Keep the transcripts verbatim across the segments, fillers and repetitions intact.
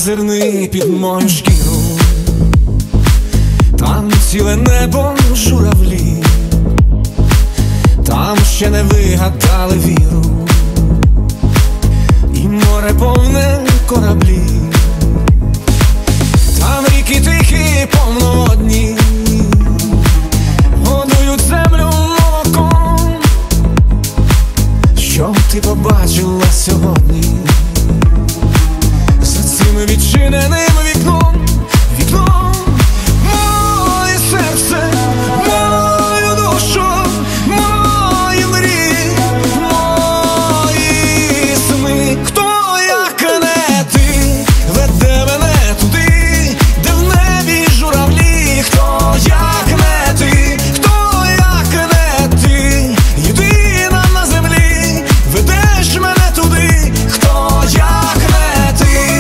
зазирни під мою шкіру, там ціле небо журавлі, там ще не вигадали віру, і море повне кораблі, там ріки тихі повноводні, годують землю молоком. Що ти побачила сьогодні за цим відчиненим вікном? Вікном моє серце, мою душу, мої мрії, мої сни. Хто, як не ти, веде мене туди, де в небі журавлі? Хто, як не ти, хто, як не ти, єдина на землі, ведеш мене туди? Хто, як не ти?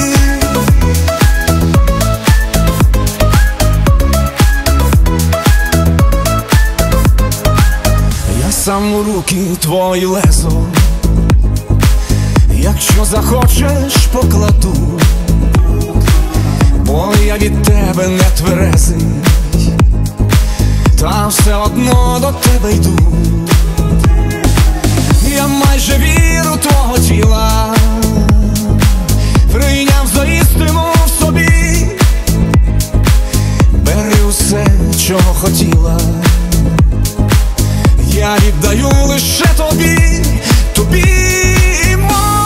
Я сам у руки твої лезо, якщо захочеш, покладу, бо я від тебе не тверезий, та все одно до тебе йду. Я майже віру твого тіла прийняв за істину в собі. Бери усе, чого хотіла, я віддаю лише тобі, тобі, моя